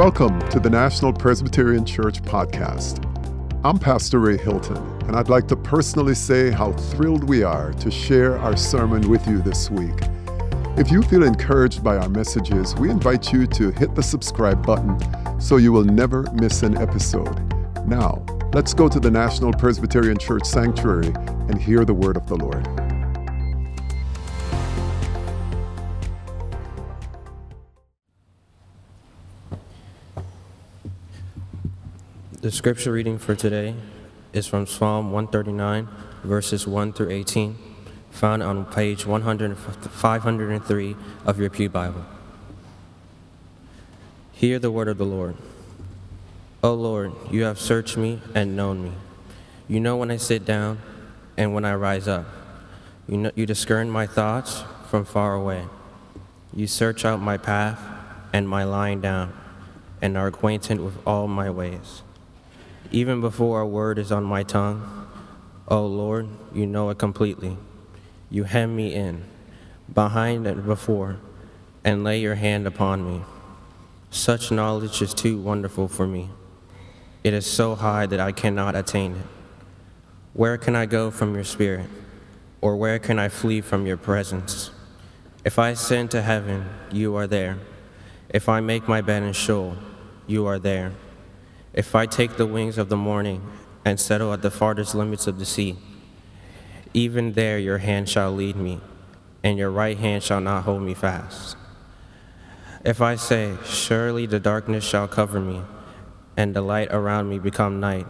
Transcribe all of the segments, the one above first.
Welcome to the National Presbyterian Church podcast. I'm Pastor Ray Hilton, and I'd like to personally say how thrilled we are to share our sermon with you this week. If you feel encouraged by our messages, we invite you to hit the subscribe button so you will never miss an episode. Now, let's go to the National Presbyterian Church Sanctuary and hear the word of the Lord. The scripture reading for today is from Psalm 139, verses 1 through 18, found on page 503 of your Pew Bible. Hear the word of the Lord. O Lord, you have searched me and known me. You know when I sit down and when I rise up. You discern my thoughts from far away. You search out my path and my lying down, and are acquainted with all my ways. Even before a word is on my tongue, O Lord, you know it completely. You hem me in, behind and before, and lay your hand upon me. Such knowledge is too wonderful for me. It is so high that I cannot attain it. Where can I go from your spirit? Or where can I flee from your presence? If I ascend to heaven, you are there. If I make my bed in Sheol, you are there. If I take the wings of the morning and settle at the farthest limits of the sea, even there your hand shall lead me, and your right hand shall not hold me fast. If I say, surely the darkness shall cover me, and the light around me become night,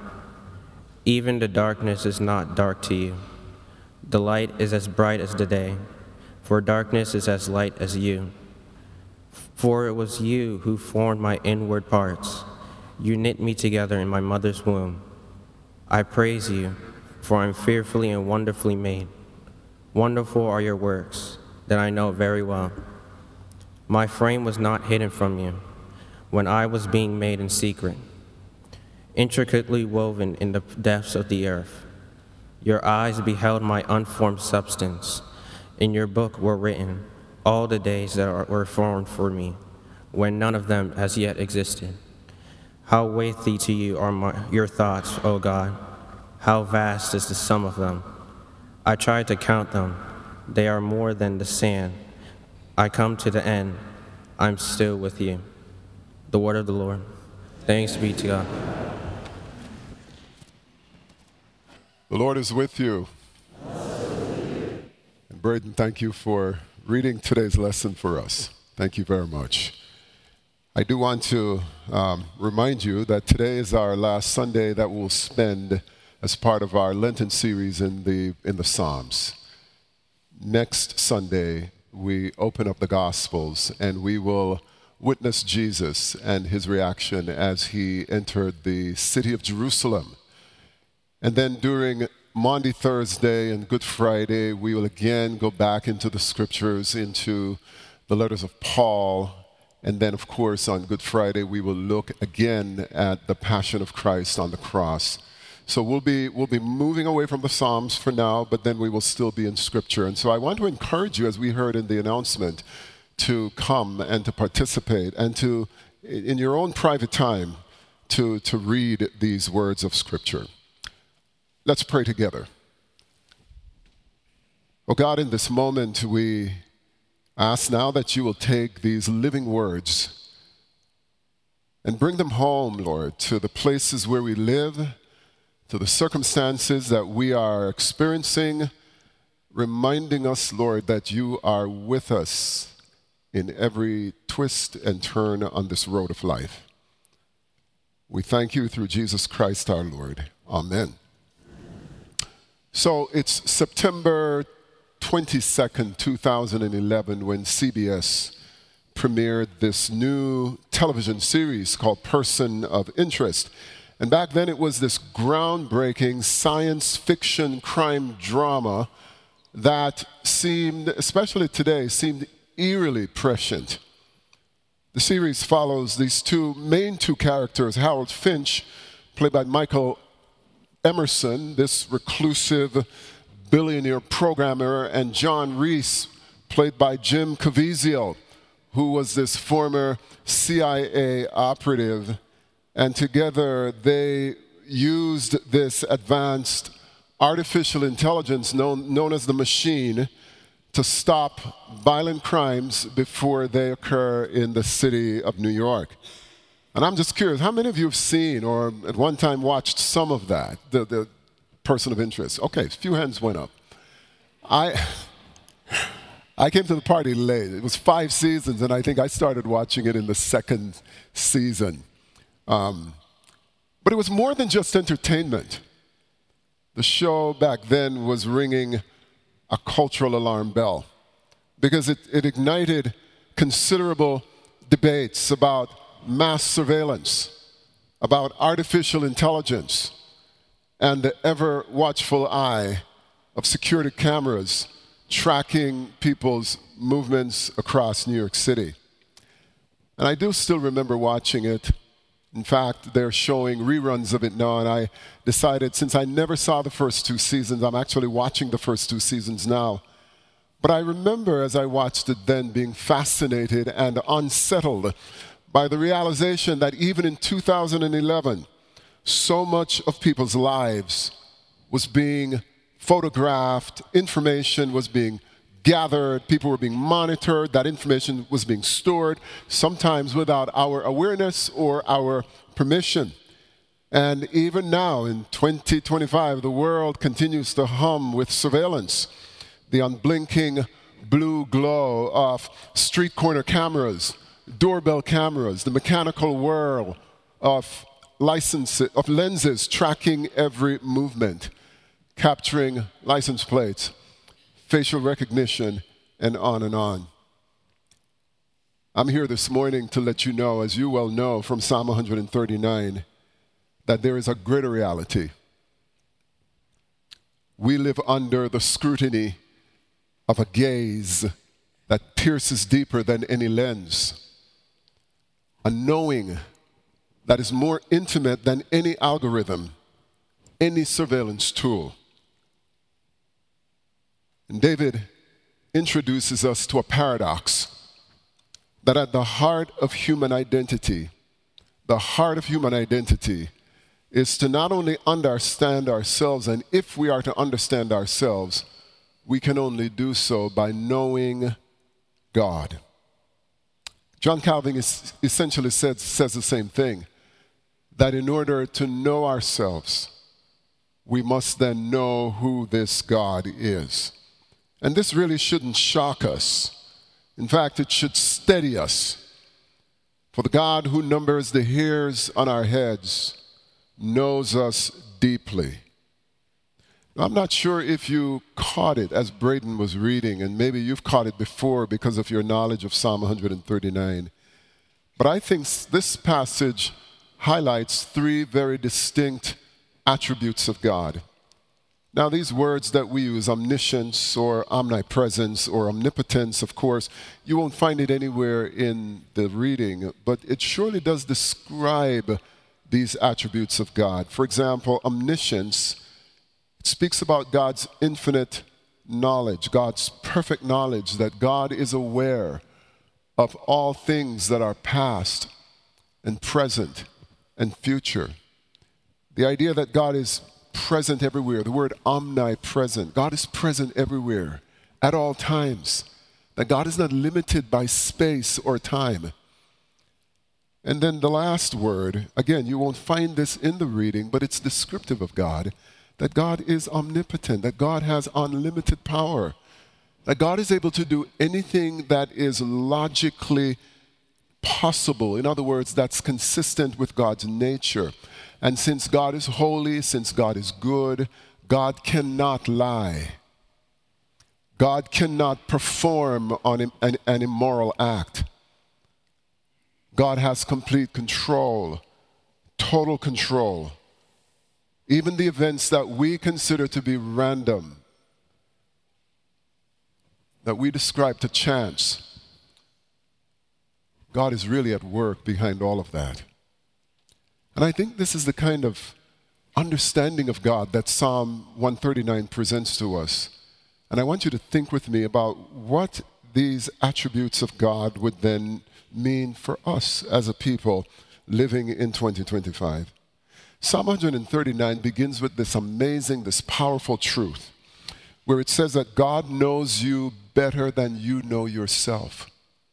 even the darkness is not dark to you. The light is as bright as the day, for darkness is as light as you. For it was you who formed my inward parts. You knit me together in my mother's womb. I praise you, for I am fearfully and wonderfully made. Wonderful are your works, that I know very well. My frame was not hidden from you, when I was being made in secret, intricately woven in the depths of the earth. Your eyes beheld my unformed substance. In your book were written all the days that were formed for me, when none of them as yet existed. How weighty to you are your thoughts, O God. How vast is the sum of them. I tried to count them. They are more than the sand. I come to the end. I'm still with you. The word of the Lord. Thanks be to God. The Lord is with you. And Braden, thank you for reading today's lesson for us. Thank you very much. I do want to remind you that today is our last Sunday that we'll spend as part of our Lenten series in the Psalms. Next Sunday, we open up the Gospels and we will witness Jesus and his reaction as he entered the city of Jerusalem. And then during Maundy Thursday and Good Friday, we will again go back into the scriptures, into the letters of Paul. And then, of course, on Good Friday, we will look again at the Passion of Christ on the cross. So we'll be moving away from the Psalms for now, but then we will still be in Scripture. And so I want to encourage you, as we heard in the announcement, to come and to participate and to, in your own private time, to read these words of Scripture. Let's pray together. Oh God, in this moment, we ask now that you will take these living words and bring them home, Lord, to the places where we live, to the circumstances that we are experiencing, reminding us, Lord, that you are with us in every twist and turn on this road of life. We thank you through Jesus Christ our Lord. Amen. So it's September 22nd, 2011, when CBS premiered this new television series called Person of Interest. And back then it was this groundbreaking science fiction crime drama that seemed, especially today, seemed eerily prescient. The series follows these main two characters, Harold Finch, played by Michael Emerson, this reclusive billionaire programmer, and John Reese, played by Jim Caviezel, who was this former CIA operative, and together they used this advanced artificial intelligence known as the machine to stop violent crimes before they occur in the city of New York. And I'm just curious, how many of you have seen or at one time watched some of that, the person of interest? Okay, a few hands went up. I came to the party late. It was 5 seasons, and I think I started watching it in the 2nd season. But it was more than just entertainment. The show back then was ringing a cultural alarm bell because it ignited considerable debates about mass surveillance, about artificial intelligence, and the ever watchful eye of security cameras tracking people's movements across New York City. And I do still remember watching it. In fact, they're showing reruns of it now, and I decided, since I never saw the first 2 seasons, I'm actually watching the first 2 seasons now. But I remember as I watched it then being fascinated and unsettled by the realization that even in 2011, so much of people's lives was being photographed, information was being gathered, people were being monitored, that information was being stored, sometimes without our awareness or our permission. And even now, in 2025, the world continues to hum with surveillance. The unblinking blue glow of street corner cameras, doorbell cameras, the mechanical whirl of lenses tracking every movement, capturing license plates, facial recognition, and on and on. I'm here this morning to let you know, as you well know from Psalm 139, that there is a greater reality. We live under the scrutiny of a gaze that pierces deeper than any lens, a knowing that is more intimate than any algorithm, any surveillance tool. And David introduces us to a paradox that at the heart of human identity, is to not only understand ourselves, and if we are to understand ourselves, we can only do so by knowing God. John Calvin essentially says the same thing, that in order to know ourselves, we must then know who this God is. And this really shouldn't shock us. In fact, it should steady us. For the God who numbers the hairs on our heads knows us deeply. Now, I'm not sure if you caught it as Braden was reading, and maybe you've caught it before because of your knowledge of Psalm 139. But I think this passage highlights 3 very distinct attributes of God. Now, these words that we use, omniscience or omnipresence or omnipotence, of course, you won't find it anywhere in the reading, but it surely does describe these attributes of God. For example, omniscience, it speaks about God's infinite knowledge, God's perfect knowledge, that God is aware of all things that are past and present and future. The idea that God is present everywhere, the word omnipresent. God is present everywhere, at all times. That God is not limited by space or time. And then the last word, again, you won't find this in the reading, but it's descriptive of God, that God is omnipotent, that God has unlimited power, that God is able to do anything that is logically possible. In other words, that's consistent with God's nature. And since God is holy, since God is good, God cannot lie. God cannot perform on an immoral act. God has complete control, total control. Even the events that we consider to be random, that we describe to chance, God is really at work behind all of that. And I think this is the kind of understanding of God that Psalm 139 presents to us. And I want you to think with me about what these attributes of God would then mean for us as a people living in 2025. Psalm 139 begins with this amazing, this powerful truth, where it says that God knows you better than you know yourself.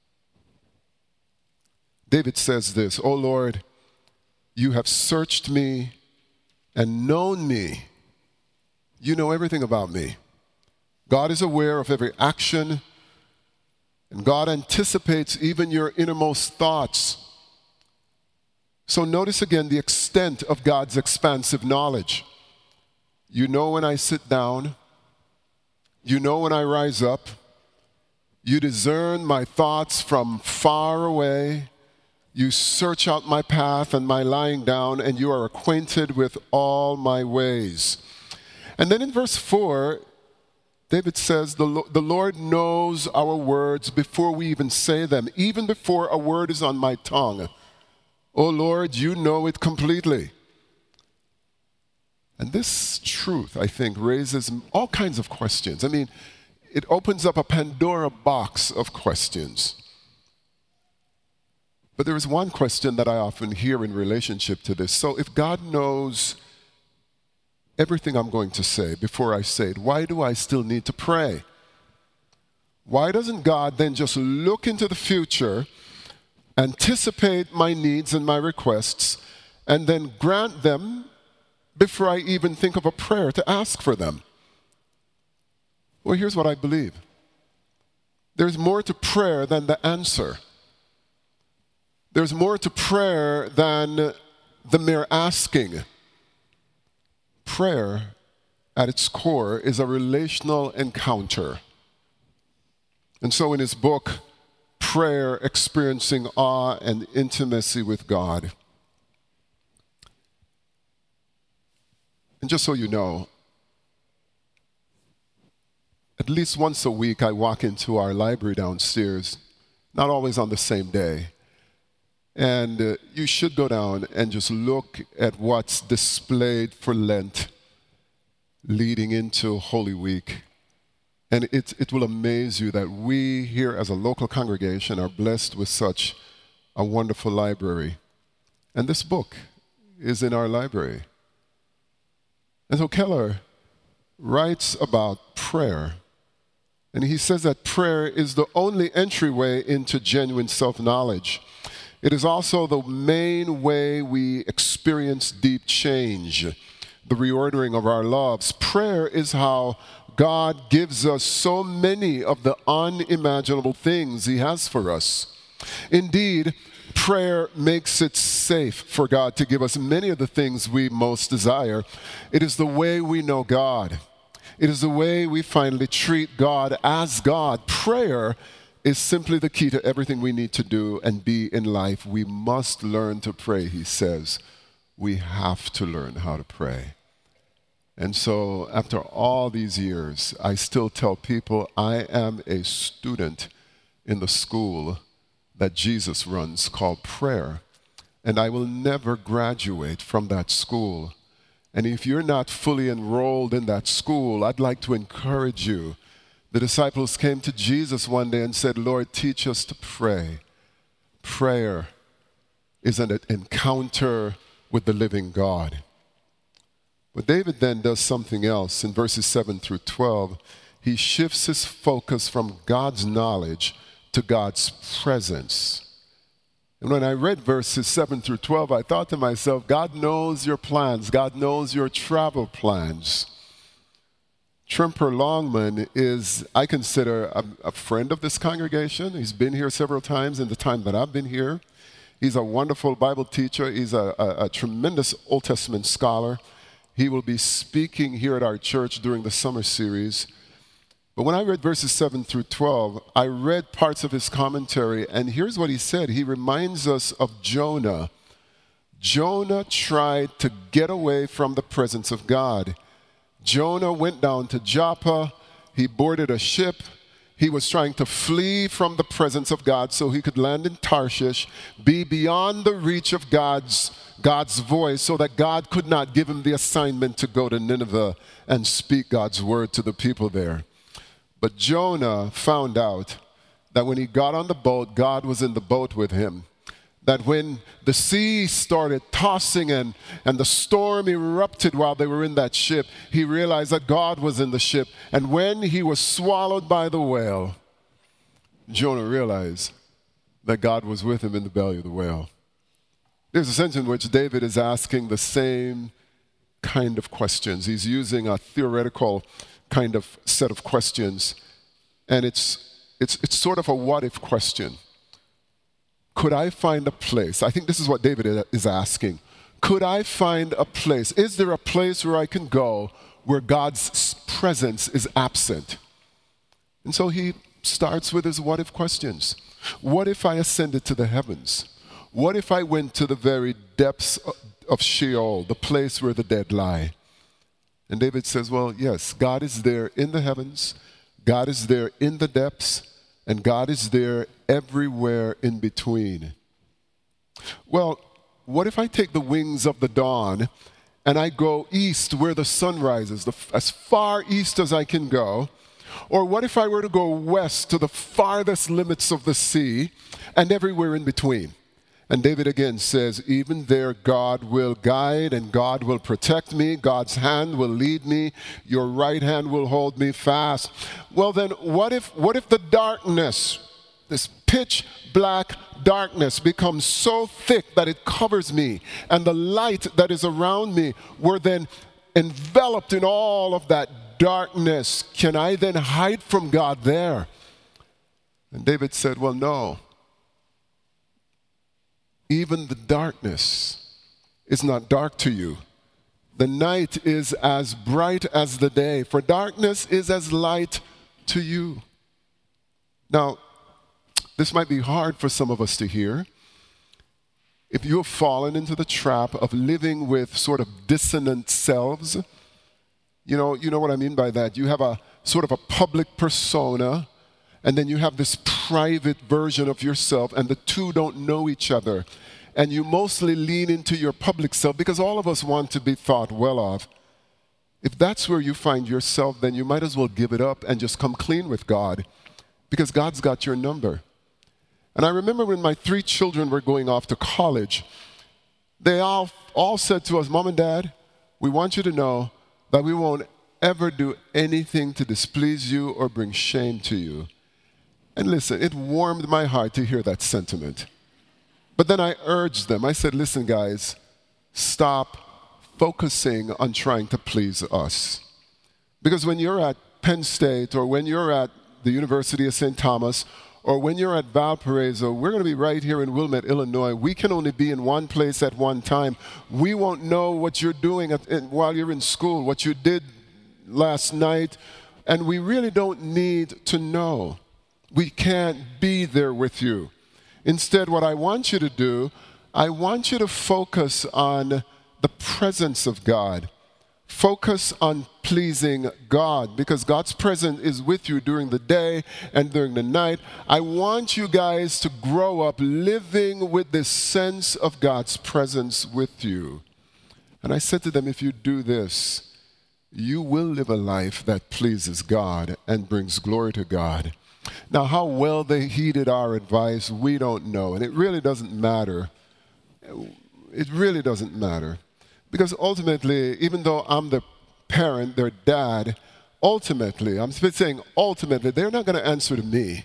David says this, "O Lord, you have searched me and known me. You know everything about me." God is aware of every action, and God anticipates even your innermost thoughts. So notice again the extent of God's expansive knowledge. You know when I sit down. You know when I rise up. You discern my thoughts from far away. You search out my path and my lying down, and you are acquainted with all my ways. And then in verse 4, David says, the Lord knows our words before we even say them, even before a word is on my tongue. "O Lord, you know it completely." And this truth, I think, raises all kinds of questions. I mean, it opens up a Pandora box of questions. But there is one question that I often hear in relationship to this. So if God knows everything I'm going to say before I say it, why do I still need to pray? Why doesn't God then just look into the future, anticipate my needs and my requests, and then grant them before I even think of a prayer to ask for them? Well, here's what I believe. There's more to prayer than the answer. There's more to prayer than the mere asking. Prayer, at its core, is a relational encounter. And so in his book, Prayer, Experiencing Awe and Intimacy with God. And just so you know, at least once a week I walk into our library downstairs, not always on the same day. And you should go down and just look at what's displayed for Lent leading into Holy Week. And it will amaze you that we here as a local congregation are blessed with such a wonderful library. And this book is in our library. And so Keller writes about prayer. And he says that prayer is the only entryway into genuine self-knowledge. It is also the main way we experience deep change, the reordering of our lives. Prayer is how God gives us so many of the unimaginable things he has for us. Indeed, prayer makes it safe for God to give us many of the things we most desire. It is the way we know God. It is the way we finally treat God as God. Prayer is simply the key to everything we need to do and be in life. We must learn to pray, he says. We have to learn how to pray. And so after all these years, I still tell people I am a student in the school that Jesus runs called prayer. And I will never graduate from that school. And if you're not fully enrolled in that school, I'd like to encourage you. The disciples came to Jesus one day and said, "Lord, teach us to pray." Prayer is an encounter with the living God. But David then does something else. In verses 7 through 12, he shifts his focus from God's knowledge to God's presence. And when I read verses 7 through 12, I thought to myself, God knows your plans. God knows your travel plans. Tremper Longman is, I consider, a friend of this congregation. He's been here several times in the time that I've been here. He's a wonderful Bible teacher. He's a tremendous Old Testament scholar. He will be speaking here at our church during the summer series. But when I read verses 7 through 12, I read parts of his commentary, and here's what he said. He reminds us of Jonah. Jonah tried to get away from the presence of God. Jonah went down to Joppa. He boarded a ship. He was trying to flee from the presence of God so he could land in Tarshish, be beyond the reach of God's voice so that God could not give him the assignment to go to Nineveh and speak God's word to the people there. But Jonah found out that when he got on the boat, God was in the boat with him. That when the sea started tossing and the storm erupted while they were in that ship, he realized that God was in the ship. And when he was swallowed by the whale, Jonah realized that God was with him in the belly of the whale. There's a sense in which David is asking the same kind of questions. He's using a theoretical kind of set of questions, and it's sort of a what-if question. Could I find a place? I think this is what David is asking. Could I find a place? Is there a place where I can go where God's presence is absent? And so he starts with his what-if questions. What if I ascended to the heavens? What if I went to the very depths of Sheol, the place where the dead lie? And David says, well, yes, God is there in the heavens, God is there in the depths, and God is there everywhere in between. Well, what if I take the wings of the dawn and I go east where the sun rises, as far east as I can go? Or what if I were to go west to the farthest limits of the sea and everywhere in between? And David again says, even there God will guide and God will protect me. God's hand will lead me. Your right hand will hold me fast. Well then, what if the darkness, this pitch black darkness, becomes so thick that it covers me, and the light that is around me were then enveloped in all of that darkness? Can I then hide from God there? And David said, well, no. Even the darkness is not dark to you. The night is as bright as the day, for darkness is as light to you. Now, this might be hard for some of us to hear. If you have fallen into the trap of living with sort of dissonant selves, you know what I mean by that. You have a sort of a public persona, and then you have this private version of yourself, and the two don't know each other. And you mostly lean into your public self because all of us want to be thought well of. If that's where you find yourself, then you might as well give it up and just come clean with God, because God's got your number. And I remember when my 3 children were going off to college, they all said to us, Mom and Dad, we want you to know that we won't ever do anything to displease you or bring shame to you. And listen, it warmed my heart to hear that sentiment. But then I urged them. I said, listen, guys, stop focusing on trying to please us. Because when you're at Penn State, or when you're at the University of St. Thomas, or when you're at Valparaiso, we're going to be right here in Wilmette, Illinois. We can only be in one place at one time. We won't know what you're doing while you're in school, what you did last night, and we really don't need to know. We can't be there with you. Instead, what I want you to do, I want you to focus on the presence of God. Focus on pleasing God, because God's presence is with you during the day and during the night. I want you guys to grow up living with this sense of God's presence with you. And I said to them, if you do this, you will live a life that pleases God and brings glory to God. Now, how well they heeded our advice, we don't know. And it really doesn't matter. It really doesn't matter. Because ultimately, even though I'm the parent, their dad, ultimately, I'm saying ultimately, they're not going to answer to me.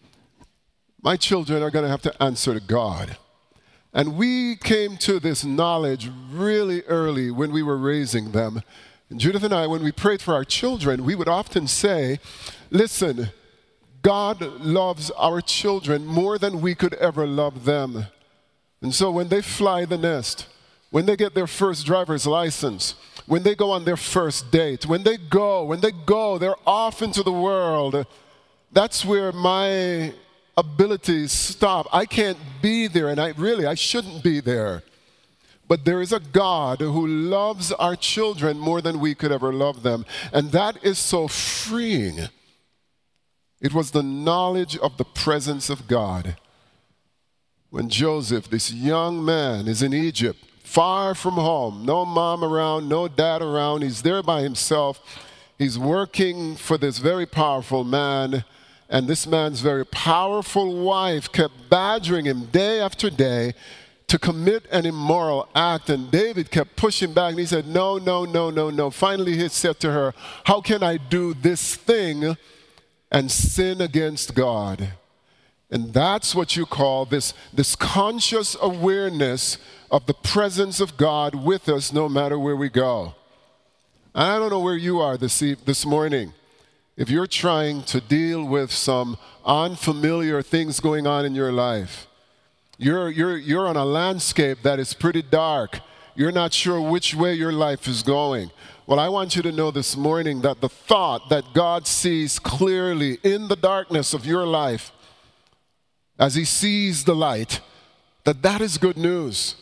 My children are going to have to answer to God. And we came to this knowledge really early when we were raising them. And Judith and I, when we prayed for our children, we would often say, listen, God loves our children more than we could ever love them. And so when they fly the nest, when they get their first driver's license, when they go on their first date, when they go, they're off into the world. That's where my abilities stop. I can't be there, and I shouldn't be there. But there is a God who loves our children more than we could ever love them. And that is so freeing. It was the knowledge of the presence of God. When Joseph, this young man, is in Egypt, far from home, no mom around, no dad around, he's there by himself. He's working for this very powerful man, and this man's very powerful wife kept badgering him day after day to commit an immoral act, and David kept pushing back, and he said, no, no, no, no, no. Finally, he said to her, how can I do this thing and sin against God? And that's what you call this conscious awareness of the presence of God with us no matter where we go. And I don't know where you are this morning. If you're trying to deal with some unfamiliar things going on in your life, you're on a landscape that is pretty dark. You're not sure which way your life is going. Well, I want you to know this morning that the thought that God sees clearly in the darkness of your life as he sees the light, that is good news.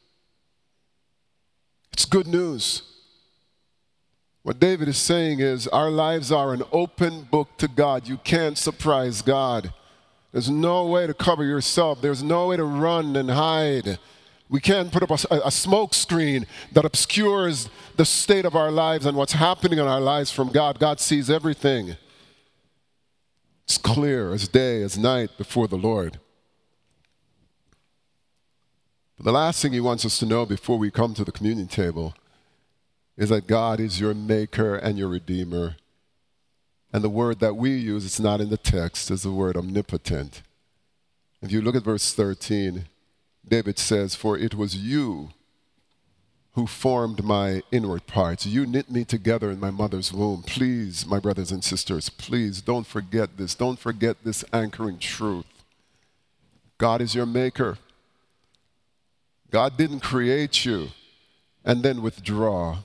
It's good news. What David is saying is our lives are an open book to God. You can't surprise God. There's no way to cover yourself. There's no way to run and hide. We can't put up a smoke screen that obscures the state of our lives and what's happening in our lives from God. God sees everything. It's clear as day, as night before the Lord. But the last thing he wants us to know before we come to the communion table is that God is your maker and your redeemer. And the word that we use, it's not in the text, is the word omnipotent. If you look at verse 13, David says, for it was you who formed my inward parts. You knit me together in my mother's womb. Please, my brothers and sisters, please don't forget this. Don't forget this anchoring truth. God is your maker. God didn't create you and then withdraw.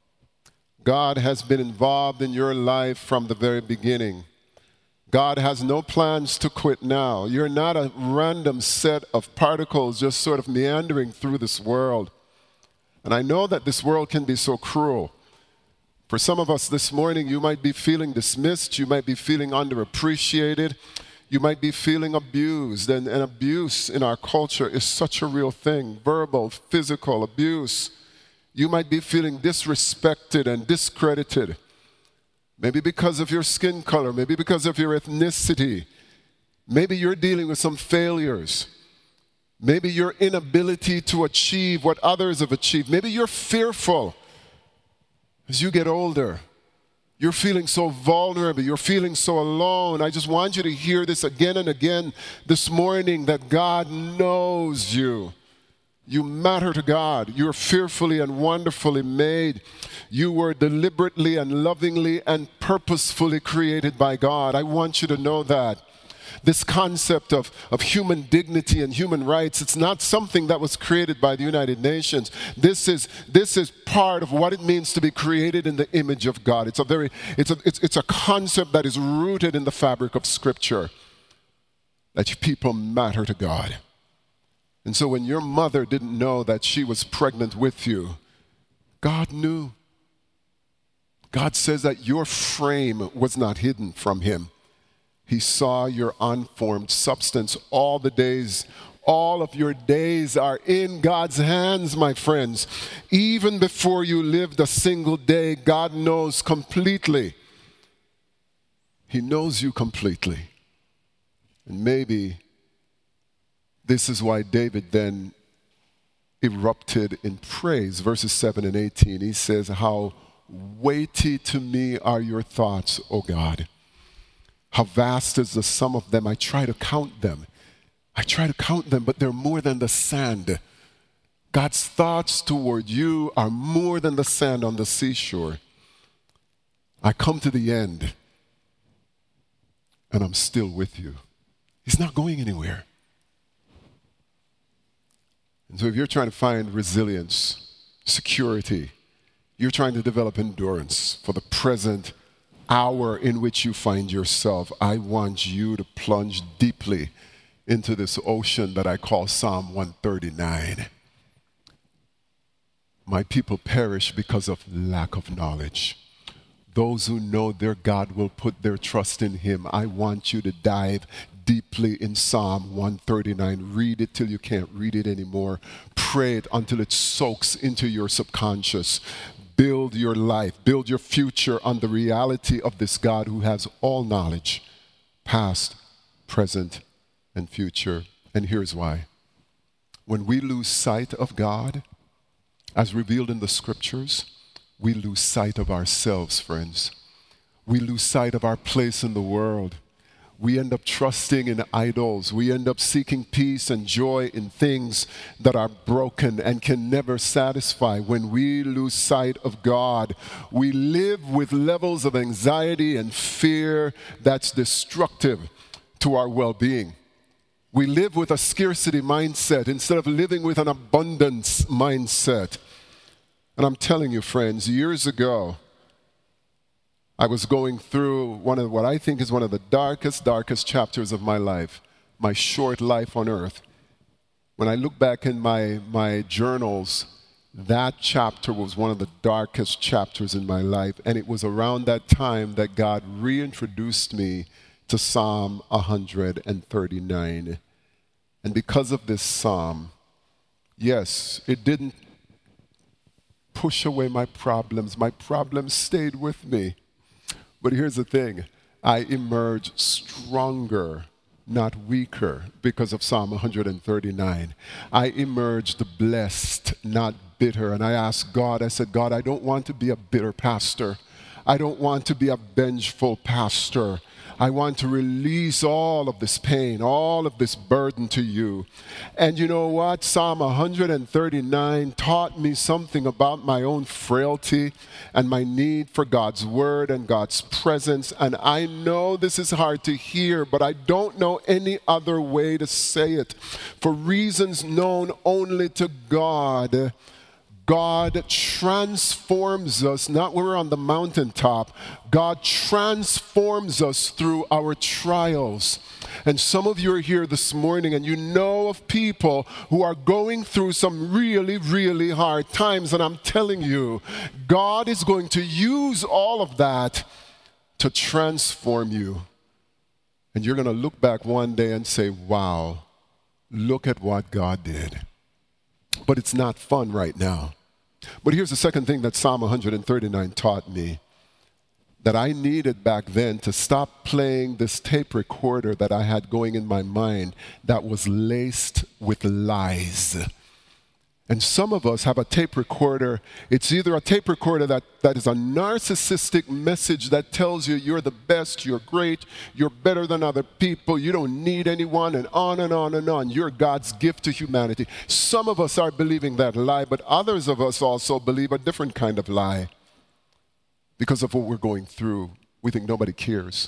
God has been involved in your life from the very beginning. God has no plans to quit now. You're not a random set of particles just sort of meandering through this world. And I know that this world can be so cruel. For some of us this morning, you might be feeling dismissed. You might be feeling underappreciated. You might be feeling abused. And abuse in our culture is such a real thing. Verbal, physical abuse. You might be feeling disrespected and discredited. Maybe because of your skin color. Maybe because of your ethnicity. Maybe you're dealing with some failures. Maybe your inability to achieve what others have achieved. Maybe you're fearful as you get older. You're feeling so vulnerable. You're feeling so alone. I just want you to hear this again and again this morning, that God knows you. You matter to God. You're fearfully and wonderfully made. You were deliberately and lovingly and purposefully created by God. I want you to know that. This concept of human dignity and human rights, it's not something that was created by the United Nations. This is part of what it means to be created in the image of God. It's a concept that is rooted in the fabric of Scripture, that people matter to God. And so when your mother didn't know that she was pregnant with you, God knew. God says that your frame was not hidden from him. He saw your unformed substance. All of your days are in God's hands, my friends. Even before you lived a single day, God knows completely. He knows you completely. And maybe this is why David then erupted in praise. Verses 7 and 18, he says, how weighty to me are your thoughts, O God. How vast is the sum of them. I try to count them. But they're more than the sand. God's thoughts toward you are more than the sand on the seashore. I come to the end, and I'm still with you. He's not going anywhere. And so if you're trying to find resilience, security, you're trying to develop endurance for the present hour in which you find yourself, I want you to plunge deeply into this ocean that I call Psalm 139. My people perish because of lack of knowledge. Those who know their God will put their trust in him. I want you to dive deeply in Psalm 139. Read it till you can't read it anymore. Pray it until it soaks into your subconscious. Build your life, build your future on the reality of this God who has all knowledge, past, present, and future. And here's why. When we lose sight of God, as revealed in the scriptures, we lose sight of ourselves, friends. We lose sight of our place in the world. We end up trusting in idols. We end up seeking peace and joy in things that are broken and can never satisfy. When we lose sight of God, we live with levels of anxiety and fear that's destructive to our well-being. We live with a scarcity mindset instead of living with an abundance mindset. And I'm telling you, friends, years ago, I was going through one of what I think is one of the darkest chapters of my life, my short life on earth. When I look back in my journals, that chapter was one of the darkest chapters in my life. And it was around that time that God reintroduced me to Psalm 139. And because of this psalm, yes, it didn't push away my problems. My problems stayed with me. But here's the thing. I emerged stronger, not weaker, because of Psalm 139. I emerged blessed, not bitter. And I asked God, I said, God, I don't want to be a bitter pastor. I don't want to be a vengeful pastor. I want to release all of this pain, all of this burden to you. And you know what? Psalm 139 taught me something about my own frailty and my need for God's word and God's presence. And I know this is hard to hear, but I don't know any other way to say it. For reasons known only to God, God transforms us, not when we're on the mountaintop. God transforms us through our trials. And some of you are here this morning and you know of people who are going through some really, really hard times. And I'm telling you, God is going to use all of that to transform you. And you're going to look back one day and say, wow, look at what God did. But it's not fun right now. But here's the second thing that Psalm 139 taught me, that I needed back then to stop playing this tape recorder that I had going in my mind that was laced with lies. And some of us have a tape recorder. It's either a tape recorder that is a narcissistic message that tells you you're the best, you're great, you're better than other people, you don't need anyone, and on and on and on. You're God's gift to humanity. Some of us are believing that lie, but others of us also believe a different kind of lie. Because of what we're going through, we think nobody cares.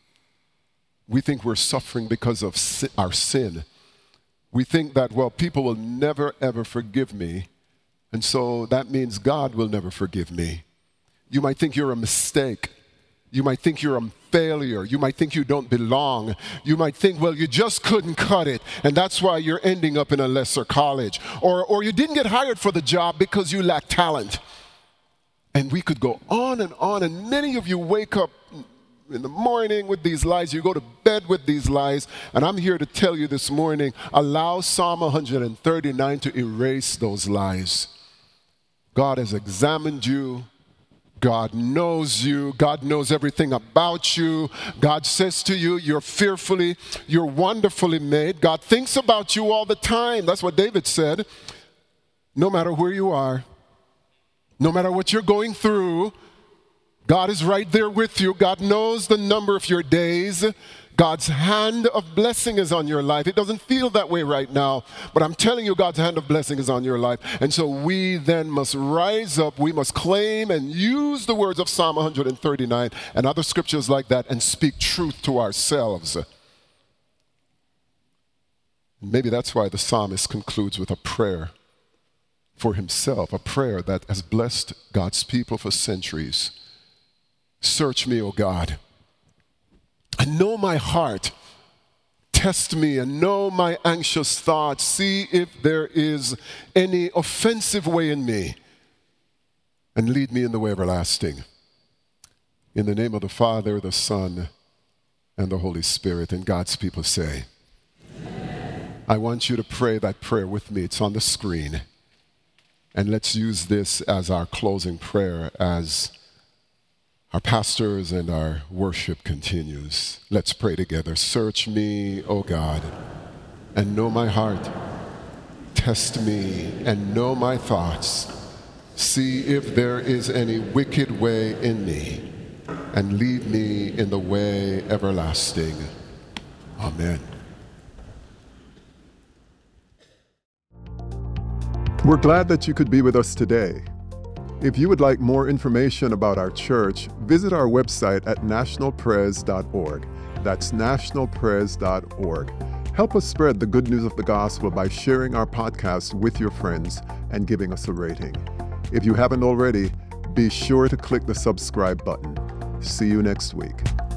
We think we're suffering because of our sin. We think that, well, people will never, ever forgive me, and so that means God will never forgive me. You might think you're a mistake. You might think you're a failure. You might think you don't belong. You might think, well, you just couldn't cut it, and that's why you're ending up in a lesser college. Or you didn't get hired for the job because you lack talent. And we could go on, and many of you wake up in the morning with these lies, you go to bed with these lies, and I'm here to tell you this morning, allow Psalm 139 to erase those lies. God has examined you. God knows you. God knows everything about you. God says to you, you're fearfully, you're wonderfully made. God thinks about you all the time. That's what David said. No matter where you are, no matter what you're going through, God is right there with you. God knows the number of your days. God's hand of blessing is on your life. It doesn't feel that way right now, but I'm telling you, God's hand of blessing is on your life. And so we then must rise up. We must claim and use the words of Psalm 139 and other scriptures like that and speak truth to ourselves. Maybe that's why the psalmist concludes with a prayer for himself, a prayer that has blessed God's people for centuries. Search me, O God, and know my heart. Test me and know my anxious thoughts. See if there is any offensive way in me, and lead me in the way everlasting. In the name of the Father, the Son, and the Holy Spirit. And God's people say, amen. I want you to pray that prayer with me. It's on the screen. And let's use this as our closing prayer as our pastors and our worship continues. Let's pray together. Search me, O God, and know my heart. Test me and know my thoughts. See if there is any wicked way in me, and lead me in the way everlasting. Amen. We're glad that you could be with us today. If you would like more information about our church, visit our website at nationalpres.org. That's nationalpres.org. Help us spread the good news of the gospel by sharing our podcast with your friends and giving us a rating. If you haven't already, be sure to click the subscribe button. See you next week.